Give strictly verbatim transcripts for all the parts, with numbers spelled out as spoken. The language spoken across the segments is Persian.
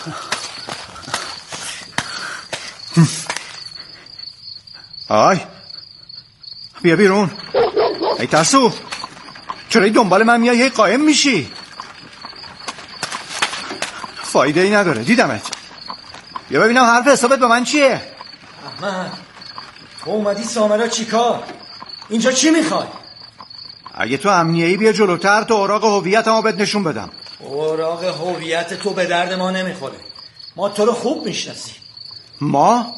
آی بیا بیرون. ای ترسو، چرا ای دنبال من میای هی قایم میشی؟ فایده ای نداره، دیدمت. بیا ببینم حرف حسابت به من چیه؟ احمد تو اومدی سامرا چیکار؟ اینجا چی میخوای؟ اگه تو امنیه‌ای بیا جلوتر تا اوراق هویتمو بهت نشون بدم. اوراق هویت تو به درد ما نمیخوره. ما تو رو خوب میشناسیم. ما؟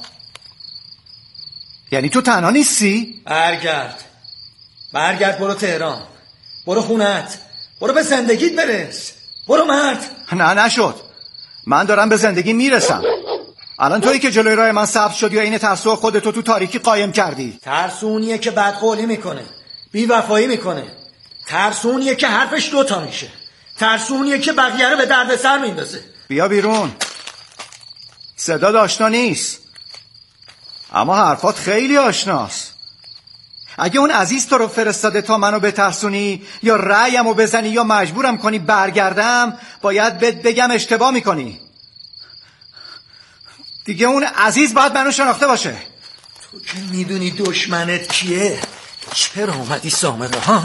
یعنی تو تنها نیستی؟ برگرد برگرد برو تهران، برو خونت، برو به زندگیت برس، برو مرد. نه نشد، من دارم به زندگی میرسم. الان تویی که جلوی راه من سبز شدی و این ترسو خودتو تو تاریکی قایم کردی. ترسونیه که بدقولی میکنه، بی وفایی میکنه، ترسونیه که حرفش دوتا میشه، ترسونیه که بقیه رو به درد سر میندازه. بیا بیرون. صدا آشنا نیست اما حرفات خیلی آشناست. اگه اون عزیز تو رو فرستاده تا منو بترسونی یا رأیمو بزنی یا مجبورم کنی برگردم، باید بهت بگم اشتباه میکنی. دیگه اون عزیز باید منو شناخته باشه. تو که میدونی دشمنت کیه. چرا اومدی سامرا ها؟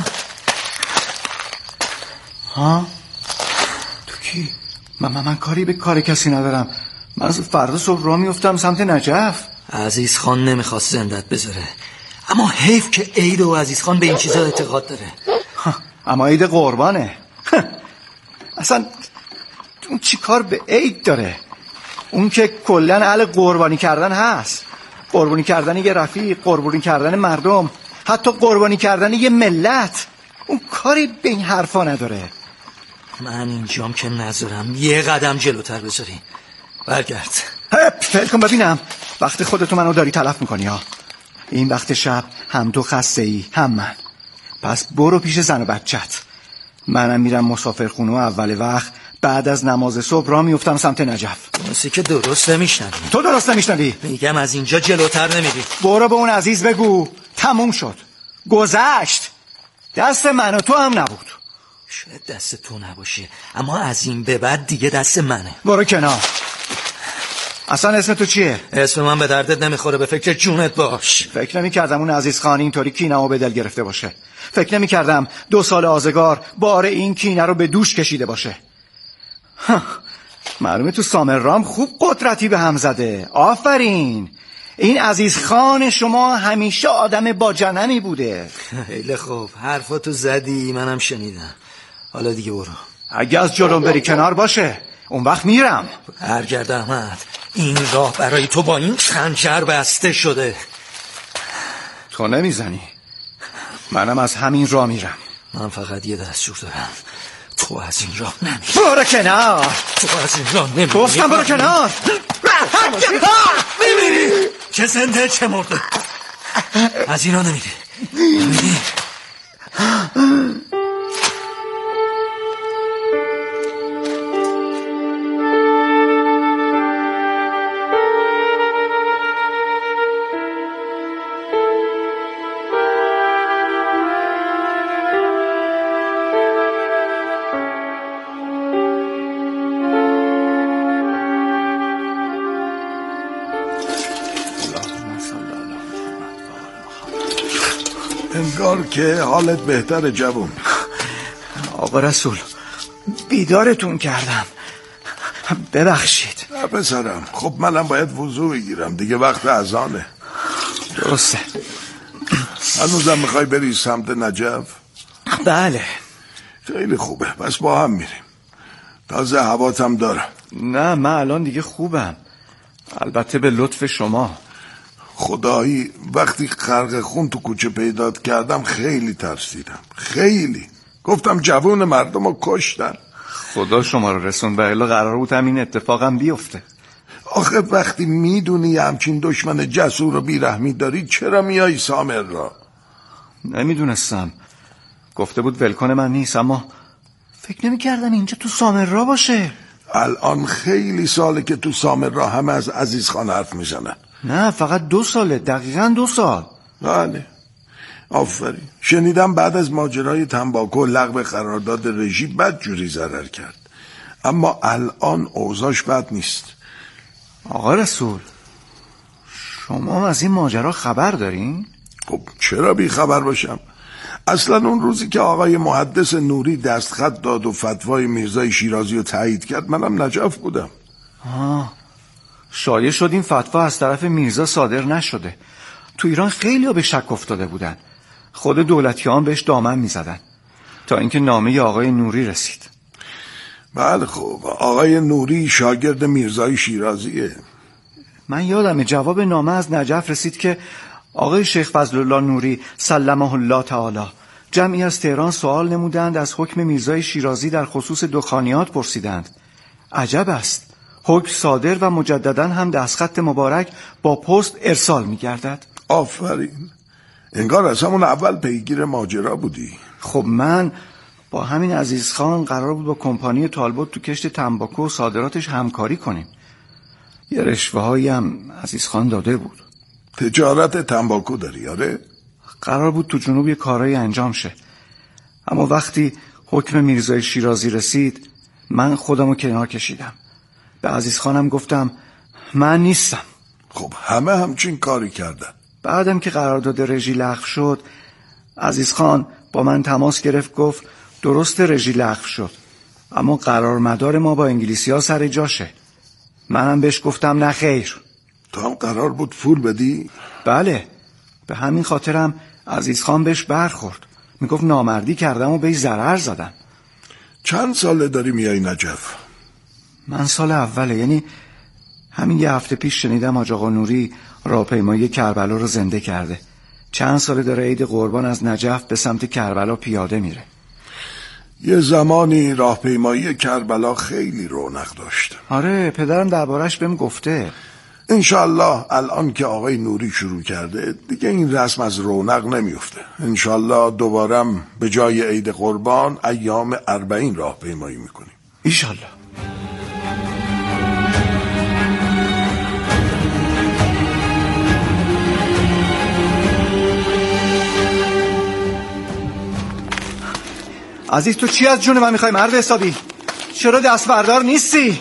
ها؟ تو کی؟ من, من, من کاری به کار کسی ندارم. من از فردا صبح راه میفتم سمت نجف. عزیز خان نمیخواست زندت بذاره، اما حیف که عید و عزیز خان به این چیزا اعتقاد داره. اما عید قربانه. اصلا اون چی کار به عید داره؟ اون که کلن اهل قربانی کردن هست. قربانی کردن یه رفیق، قربانی کردن مردم، حتی قربانی کردن یه ملت. اون کاری به این حرفا نداره. من اینجام که نذارم یه قدم جلوتر بذاری. برگرد. فکر کن ببینم وقت خودتو منو داری تلف میکنی ها. این وقت شب هم تو خسته ای هم من. پس برو پیش زن و بچت. منم میرم مسافرخونه و اول وقت بعد از نماز صبح راه میفتم سمت نجف. موسی که درست نمیشنوی. تو درست نمیشنوی. میگم از اینجا جلوتر نمیری. برو به اون عزیز بگو تموم شد، گذشت. دست من و تو هم نبود. شاید دست تو نباشه اما از این به بعد دیگه دست منه. برو کنار. اصلا اسم تو چیه؟ اسم من به دردت نمیخوره، به فکر جونت باش. فکر نمی کردم اون عزیز خان اینطوری کینه‌مو به دل گرفته باشه. فکر نمی کردم دو سال آزگار بار این کینه رو به دوش کشیده باشه. معلومه تو سامرام خوب قدرتی به هم زده. آفرین. این عزیز خان شما همیشه آدم با جنمی بوده. خیلی خوب، حرفاتو زدی منم شنیدم. حالا دیگه برو. اگه از جلوم بری کنار باشه اون وقت میرم. برگرد احمد، این راه برای تو با این خنجر بسته شده. تو نمیزنی، منم از همین راه میرم. من فقط یه دستور دارم، تو از این راه نمیری. برو کنار. تو از این راه نمیری. گفتم برو کنار. میمیری. چه زنده چه مرده. از این راه نمیری. نمیری. انگار که حالت بهتره جوون. آقا رسول بیدارتون کردم، ببخشید. نه پسرم، خب منم باید وضو بگیرم دیگه، وقت اذانه. درسته. هنوزم میخوای بری سمت نجف؟ بله. خیلی خوبه، پس با هم میریم. تازه هواتم دارم. نه من الان دیگه خوبم، البته به لطف شما. خدایی وقتی خرق خون تو کوچه پیدات کردم خیلی ترسیدم، خیلی. گفتم جوون مردم رو کشتن. خدا شما رو رسون و الا قرار بود همین اتفاقم بیفته. آخه وقتی میدونی همچین دشمن جسور و بیرحمی داری چرا میای سامر را؟ نمیدونستم، گفته بود ولکن من نیست، اما فکر نمی کردم اینجا تو سامر را باشه. الان خیلی ساله که تو سامر را همه از عزیز خان حرف میزنن. نه فقط دو ساله، دقیقا دو سال. بله آفرین. شنیدم بعد از ماجرای تنباکو لغو قرارداد رژیم بد جوری ضرر کرد، اما الان اوضاعش بد نیست. آقا رسول، شما از این ماجرا خبر دارین؟ خب چرا بی خبر باشم؟ اصلا اون روزی که آقای محدث نوری دستخط داد و فتوای میرزای شیرازی رو تایید کرد منم نجف بودم. آه شایع شد این فتوا از طرف میرزا صادر نشده. تو ایران خیلی ها به شک افتاده بودن. خود دولتیان بهش دامن میزدن تا اینکه نامه آقای نوری رسید. بله خب آقای نوری شاگرد میرزای شیرازیه. من یادم جواب نامه از نجف رسید که آقای شیخ فضل الله نوری سلمه الله تعالی جمعی از تهران سوال نمودند، از حکم میرزای شیرازی در خصوص دخانیات پرسیدند. عجب است، حکم صادر و مجددا هم دستخط مبارک با پست ارسال می‌گردد. آفرین، انگار از همون اول پیگیر ماجرا بودی. خب من با همین عزیز خان قرار بود با کمپانی طالبوت تو کشت تنباکو و صادراتش همکاری کنیم. یه رشوه هایی هم عزیز خان داده بود. تجارت تنباکو داری؟ آره. قرار بود تو جنوب یه کارایی انجام شه، اما وقتی حکم میرزای شیرازی رسید من خودمو کنار کشیدم. به عزیز خانم گفتم من نیستم. خب همه همچین کاری کردن. بعدم که قرارداد رژی لغو شد عزیز خان با من تماس گرفت، گفت درست رژی لغو شد اما قرار مدار ما با انگلیسی ها سر جاشه. منم بهش گفتم نه خیر. تو هم قرار بود پول بدی؟ بله، به همین خاطرم عزیز خان بهش برخورد، میگفت نامردی کردم و بهش ضرر زدم. چند ساله داری میای نجف؟ من سال اوله، یعنی همین یه هفته پیش شنیدم حاج آقا نوری راهپیمایی کربلا رو زنده کرده. چند ساله داره عید قربان از نجف به سمت کربلا پیاده میره. یه زمانی راهپیمایی کربلا خیلی رونق داشت. آره، پدرم دربارش بهم گفته. انشالله الان که آقای نوری شروع کرده دیگه این رسم از رونق نمیفته. انشالله دوبارم به جای عید قربان ایام اربعین راهپیمایی میکنیم. انشالله. عزیز تو چی از جون من میخوای مرد حسابی؟ چرا دست بردار نیستی؟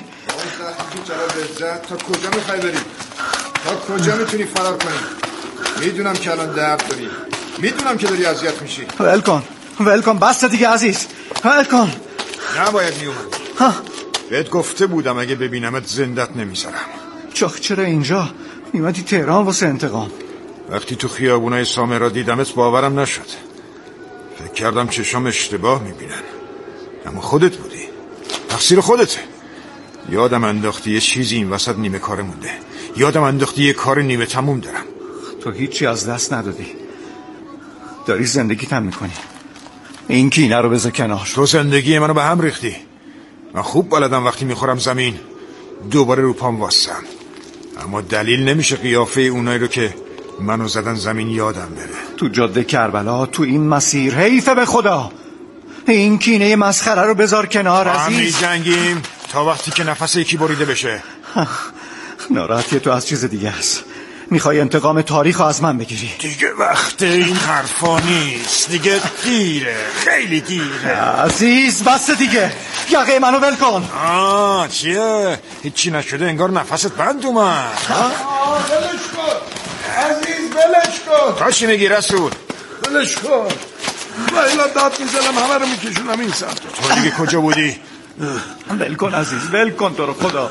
تا کجا میخوای بری؟ تا کجا میتونی فرار کنی؟ میدونم که الان درد داری، میدونم که داری اذیت میشی. ول کن ول کن بس دیگه عزیز، ول کن. نباید میومد. بهت گفته بودم اگه ببینمت زندت نمیذارم. چخ چرا اینجا؟ میمدی تهران واسه انتقام. وقتی تو خیابونای سامرا دیدمت باورم نشد. فکر کردم چشام اشتباه میبینن، اما خودت بودی. تقصیر خودته. یادم انداختی یه چیزی این وسط نیمه کار مونده. یادم انداختی یه کار نیمه تموم دارم. تو هیچی از دست ندادی، داری زندگیت هم میکنی. این کینه رو بذار کنار. تو زندگی منو به هم ریختی. من خوب بلدم وقتی میخورم زمین دوباره رو پام واسم، اما دلیل نمیشه قیافه اونایی رو که منو زدن زمین یادم بره. تو جاده کربلا، تو این مسیر، حیفه به خدا. این کینه مسخره رو بذار کنار عزیز. ما هم می‌جنگیم تا وقتی که نفس یکی بریده بشه. ناراحتی تو از چیز دیگه است. میخوای انتقام تاریخ رو از من بگیری. دیگه وقت این حرفا نیست، دیگه دیره، خیلی دیره. عزیز بس دیگه، یقه منو ول کن. آه چیه؟ هیچی نشده، انگار نفست بند اومد. آه بلش کن عزیز، بلش کن. تا چی میگی رسول؟ بلش کن. بایلا داد میزنم همه رو میکشونم این سمت. تو دیگه کجا بودی؟ ول کن عزیز، ول کن تو رو خدا.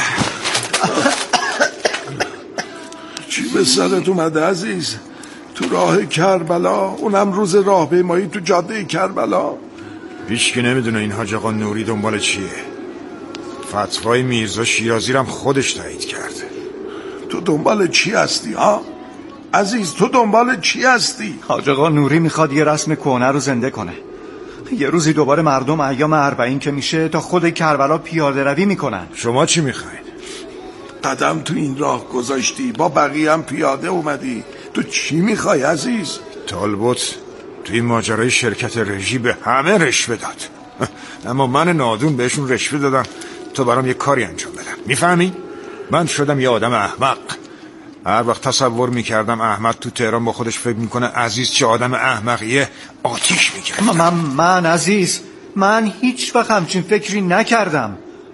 چی به سرت اومده عزیز؟ تو راه کربلا، اونم روز راهپیمایی تو جاده کربلا. هیچکی نمیدونه این حاج آقا نوری دنبال چیه. فتوای میرزا شیرازی رم خودش تایید کرد. تو دنبال چی هستی ها؟ عزیز تو دنبال چی هستی؟ حاج آقا نوری میخواد یه رسم کهنه رو زنده کنه. یه روزی دوباره مردم ایام اربعین که میشه تا خود کربلا پیاده روی میکنن. شما چی میخواید؟ قدم تو این راه گذاشتی، با بقیه هم پیاده اومدی. تو چی میخوای عزیز؟ طالبوت تو این ماجرای شرکت رژی به همه رشوه داد، اما من نادون بهشون رشوه دادم تا برام یه کاری انجام بدم. میفهمی؟ من شدم یه آدم احمق. هر وقت تصور میکردم احمد تو تهران با خودش فکر میکنه عزیز چه آدم احمقیه، آتیش میگرفتم. من من عزیز، من هیچ وقت همچین فکری نکردم.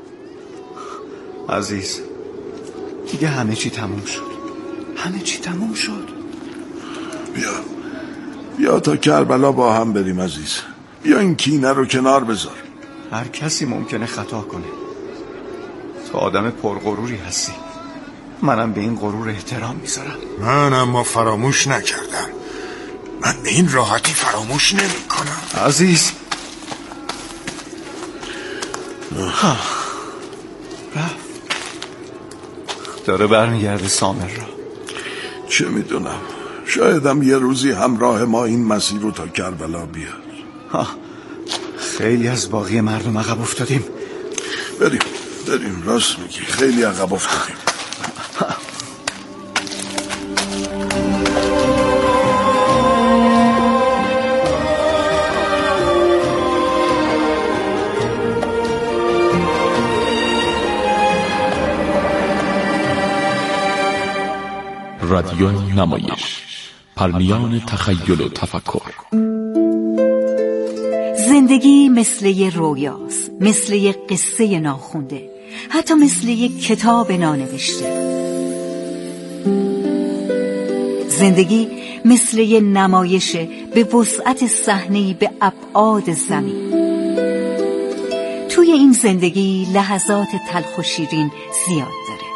عزیز دیگه همه چی تموم شد، همه چی تموم شد. بیا بیا تا کربلا با هم بریم عزیز. بیا این کینه رو کنار بذار. هر کسی ممکنه خطا کنه. تو آدم پرغروری هستی، منم به این غرور احترام میذارم. من اما فراموش نکردم. من به این راحتی فراموش نمی کنم. عزیز رفت، داره برمیگرده سامر را. چه میدونم، شایدم یه روزی همراه ما این مسیر رو تا کربلا بیاد. ها. خیلی از باقی مردم عقب افتادیم. بریم بریم، راست میگی، خیلی عقب افتادیم. رادیو نمایش، پرنیان تخیل و تفکر. زندگی مثل یه رویاست، مثل یه قصه ناخونده، حتی مثل یه کتاب نانوشته. زندگی مثل یه نمایشه به وسعت صحنه‌ای به ابعاد زمین. توی این زندگی لحظات تلخ و شیرین زیاد داره.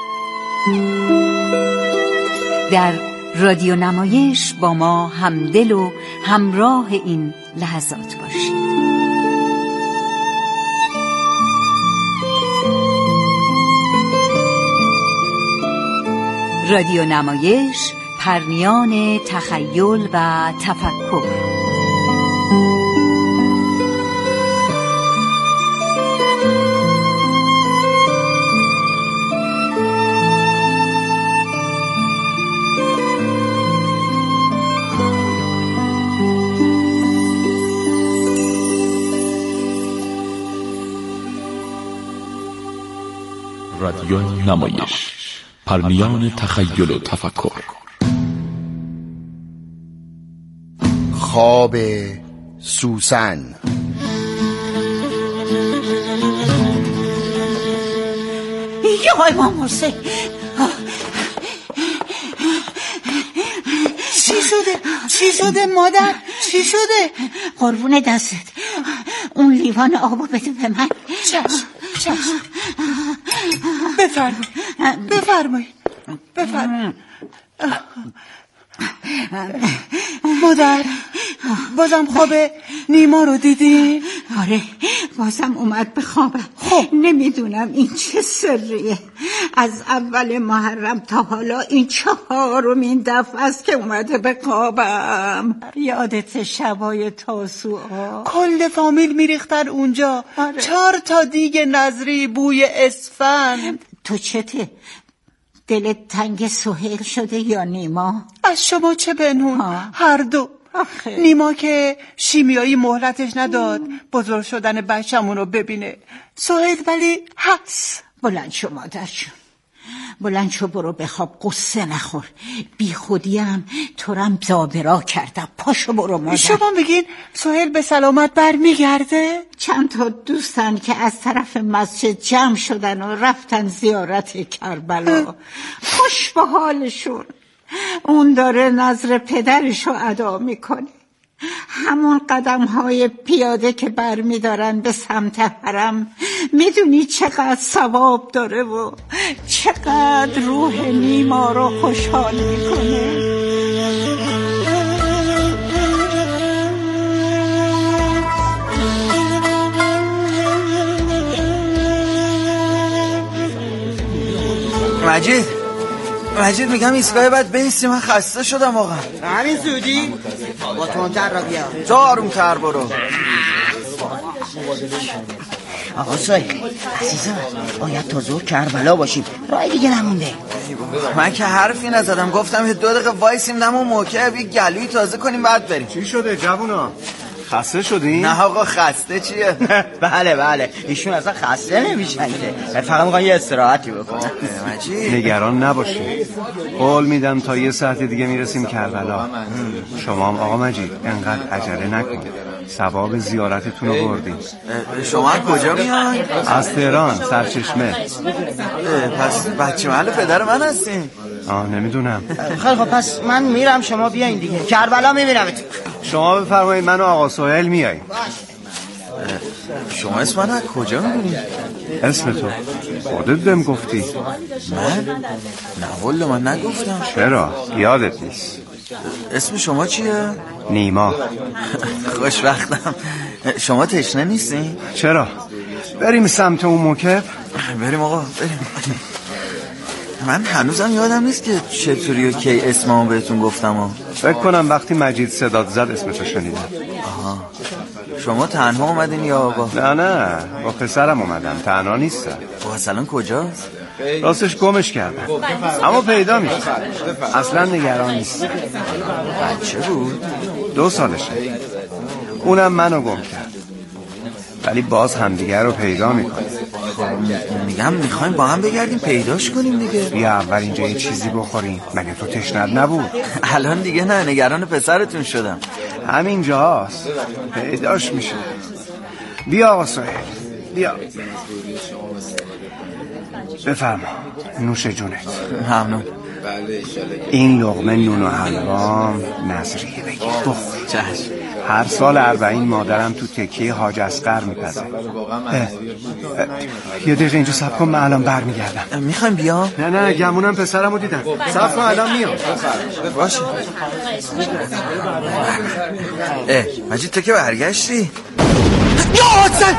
در رادیو نمایش با ما همدل و همراه این لحظات باشید. رادیو نمایش، پرنیان تخیل و تفکر. رادیو نمایش، پرنیان تخیل و تفکر. خواب سوسن. یا امام حسین، چی شده؟ چی شده مادر؟ چی شده؟ قربون دستت، اون لیوان آبو بده به من. چشم چشم. بفرمایید بفرمایید بفرمایید. مادر بازم خواب نیما رو دیدی؟ آره بازم اومد به خوابم. خب نمیدونم این چه سریه. از اول محرم تا حالا این چهارمین دفعه است که اومده به خوابم. یادت شبای تاسوعا کل فامیل میریختن اونجا. آره. چهار تا دیگ نظری بوی اسفند. تو چته؟ دلت تنگ سهیل شده یا نیما؟ از شما چه بنون؟ ها. هر دو. آخه. نیما که شیمیایی مهلتش نداد بزرگ شدن بچه‌مون رو ببینه. سهیل ولی هست. بلند شو مادر جون، بلند شو برو بخواب، قصه نخور. بی خودیم تورم زابرا کردم. پاشو برو مادر. شما بگین سهیل به سلامت برمیگرده؟ چند تا دوستن که از طرف مسجد جمع شدن و رفتن زیارت کربلا. خوش به حالشون. اون داره نظر پدرشو ادا میکنه. همون قدم های پیاده که بر می دارن به سمت حرم، میدونی چقدر ثواب داره و چقدر روح نیما رو خوشحال میکنه. مجید مجید میگم ایستگاه بعد بیستی، من خسته شدم واقعا. همین زودی؟ با تندتر را بیا. تو آرومتر برو. آقا سایی عزیزم، باید تا ظهر کربلا باشیم، راه دیگه نمونده. من که حرفی نزدم، گفتم یه دو دقیقه وایسیم دم موقع یه گلوی تازه کنیم بعد بریم. چی شده جوونا؟ خسته شدین؟ نه آقا خسته چیه؟ بله بله ایشون اصلا خسته نمیشن که، فقط میخوان یه استراحتی بکنن. نگران نباشید، قول میدم تا یه ساعت دیگه میرسیم کربلا. شما هم آقا مجید انقدر عجله نکن. ثواب زیارتتون رو بردیم. شما کجا میای؟ از تهران، سرچشمه. پس بچه محل پدر من هستین؟ آه نمیدونم. خیلی خب پس من میرم، شما بیاین دیگه. کربلا میبینمتون. شما بفرمایید من و آقا سهیل میاییم. شما اسم من کجا میدونی؟ اسم تو؟ خودت بهم گفتی. من؟ نه والله من نگفتم. چرا؟ یادت نیست. اسم شما چیه؟ نیما. خوشبختم. شما تشنه نیستین؟ چرا؟ بریم سمت اون موکب؟ بریم آقا بریم. من هنوزم یادم نیست که چطوری و کی اسممو بهتون گفتم ها. فکر کنم وقتی مجید صدات زد اسمتو شنیدم. آها. شما تنها اومدین یا آقا؟ نه نه با پسرم اومدم، تنها نیستم. با اصلا کجاست؟ راستش گمش کردم اما پیدا میشه. اصلا نگران نیست. بچه بود؟ دو سالشه. اونم منو گم کرد ولی باز همدیگر رو پیدا میکنه. میگم میخوایم با هم بگردیم پیداش کنیم دیگه. بیا اول اینجا یه چیزی بخوریم. مگه تو تشنت نبود؟ الان دیگه نه، نگران پسرتون شدم. همینجاست پیداش میشه. بیا آقا سهیل بیا. بفرما نوش جونت. ممنون. این لقمه نون و حلوام نظریه بگیر بخور. چشم. هر سال اربعین مادرم تو تکیه حاج اصغر میپزه. یه دقیقه اینجا صبر کن، من الان برمیگردم. میخوایم بیا؟ نه نه گمونم پسرمو دیدم. صبر کن الان میام. باشه. اه مجید تو که برگشتی؟ یا حسن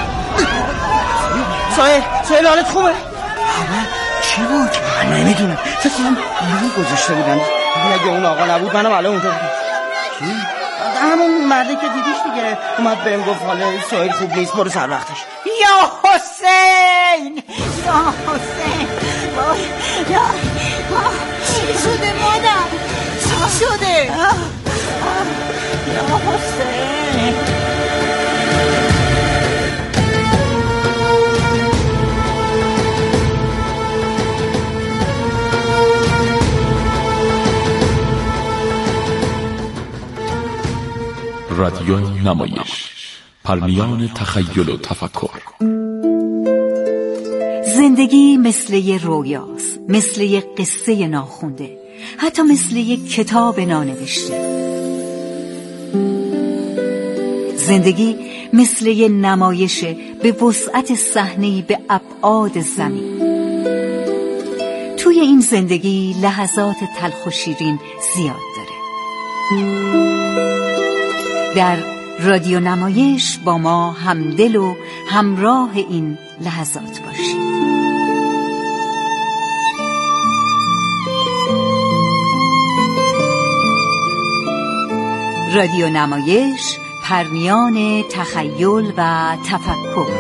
سایل سایل حالت خوبه؟ چی بود؟ من نمیدونم، فکر کنم نون گذاشته بودن. اگه اون آقا نبود منم الان اونجا بودم. کی؟ همون مردی که دیدیش دیگه، اومد بهم گفت حالا سایل خوب نیست برو سر وقتش. یا حسین یا حسین یا چی شده مادر؟ چی شده؟ یا حسین رادیوی نمایش، پرمیان تخیل و تفکر. زندگی مثل یه رویاست، مثل یه قصه ناخونده، حتی مثل یه کتاب نانوشته. زندگی مثل یه نمایشه به وسعت صحنه‌ای به ابعاد زمین. توی این زندگی لحظات تلخ و شیرین زیاد داره. در رادیو نمایش با ما همدل و همراه این لحظات باشید. رادیو نمایش، پرمیان تخیل و تفکر.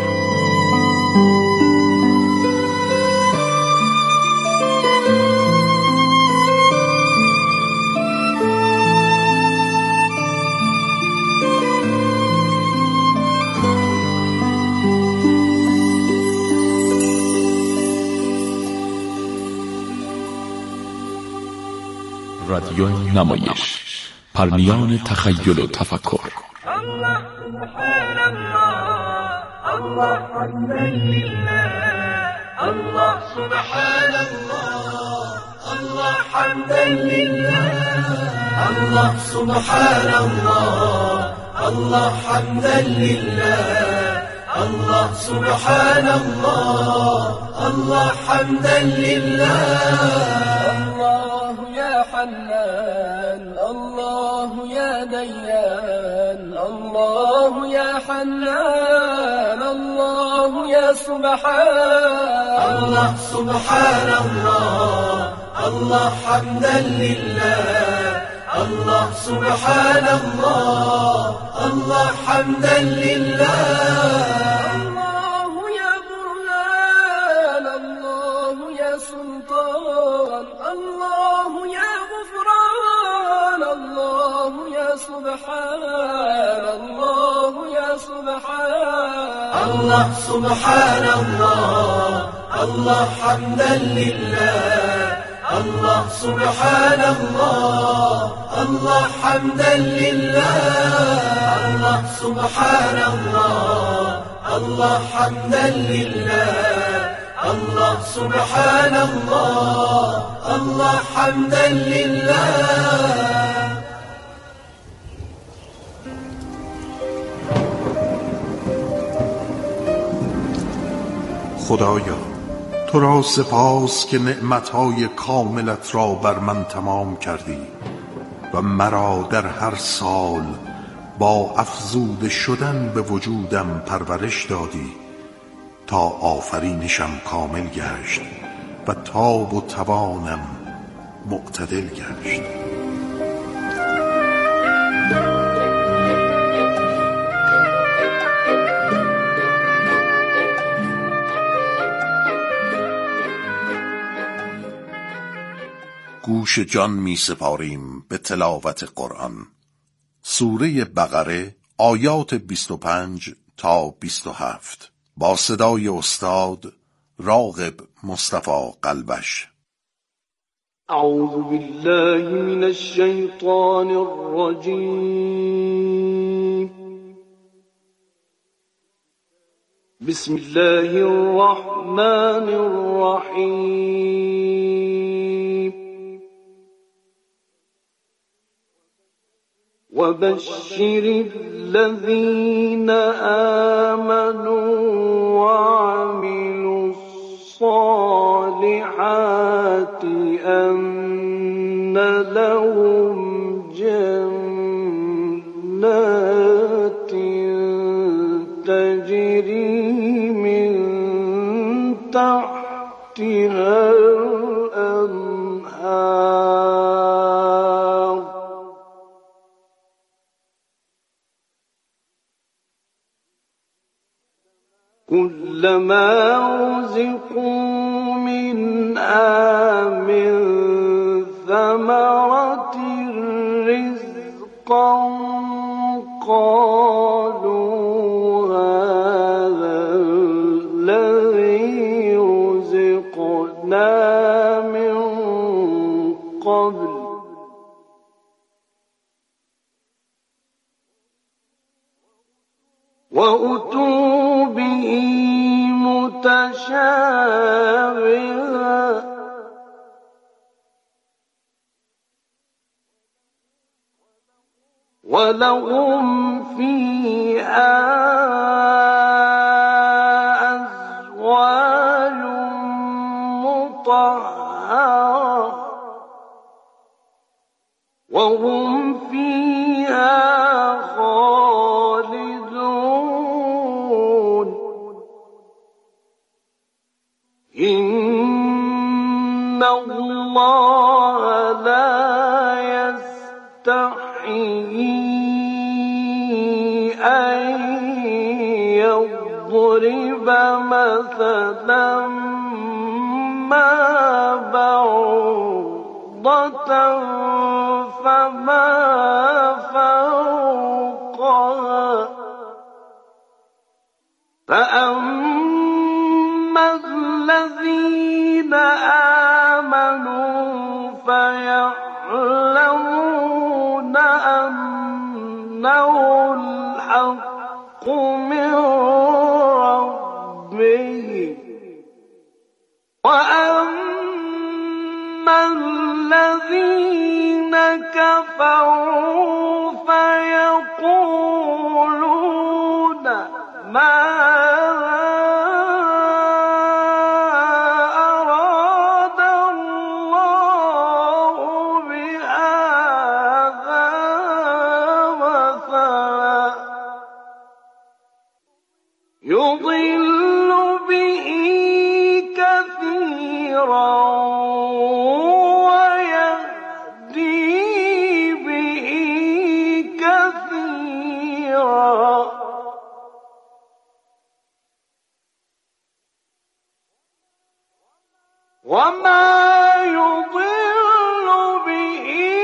رادیو نمایش، پرمیان تخیل و تفکر. الله سبحان الله، الله حمدا لله، الله سبحان الله، الله حمدا لله، الله سبحان الله، الله حمدا لله، الله سبحان الله، الله حمدا لله. الله يا حنان، الله يا ديان، الله يا حنان، الله يا سبحان الله سبحان الله، الله حمدا لله، الله سبحان الله، الله حمدا لله. الله يا برهان، الله يا سلطان، الله يا غفران، الله يا سبحان الله يا سبحان الله سبحان الله، الله حمدا لله، الله سبحان الله الله حمدا لله الله سبحان الله الله حمدا لله الله سبحان الله الله حمدا لله. خدایا تو را سپاس که نعمتهای کاملت را بر من تمام کردی و مرا در هر سال با افزوده شدن به وجودم پرورش دادی تا آفرینشم کامل گشت و تاب و توانم معتدل گشت. گوش جان می سپاریم به تلاوت قرآن. سوره بقره آیات بیست و پنج تا بیست و هفت با صدای استاد راغب مصطفی قلبش. اعوذ بالله من الشیطان الرجیم. بسم الله الرحمن الرحیم. وبشر الذين آمنوا وعملوا الصالحات أن لهم جنات تجري من تحتها الأنهار كلما رزقوا منها من ثمرة رزقا قالوا هذا الذي رزقنا من قبل وأتوا به متشابها ولهم فيها أزواج مطهرة وهم فيها خالدون إن الله لا يستحيي أن يضرب مثلا ما بعوضة فما فوقها فأما الذين آمنوا فيعلمون أنه الحق من ربهم وأما الذين كفروا فيقولون ماذا أراد الله بهذا مثلا يضل به كثيرا ويهدي به كثيرا وما يضل به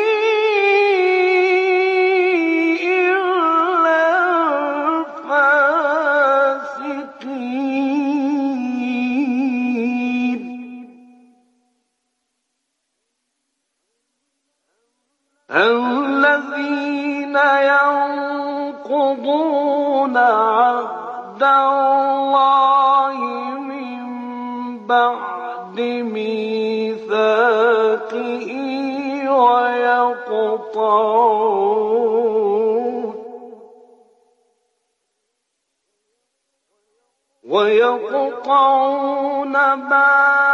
إلا الفاسقين عهد الله من بعد ميثاقه ويقطعون ويقطعون ما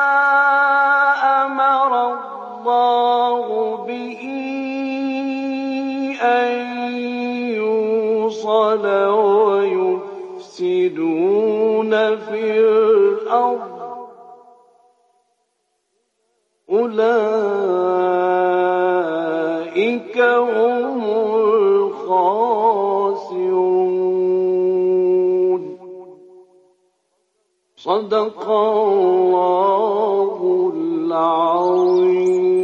أمر الله به أن يوصل ويفسدون في الأرض أولئك هم الخاسرون. صدق الله العظيم.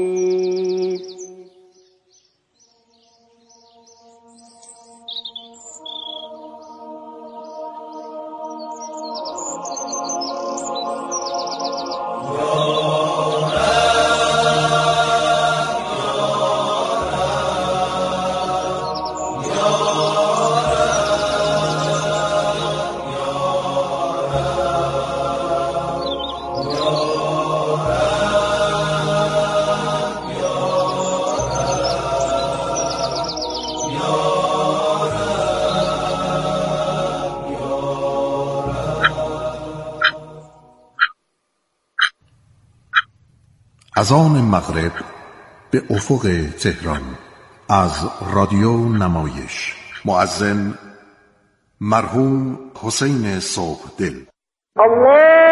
از آن مغرب به افق تهران از رادیو نمایش. مؤذن مرحوم حسین صبحدل. الله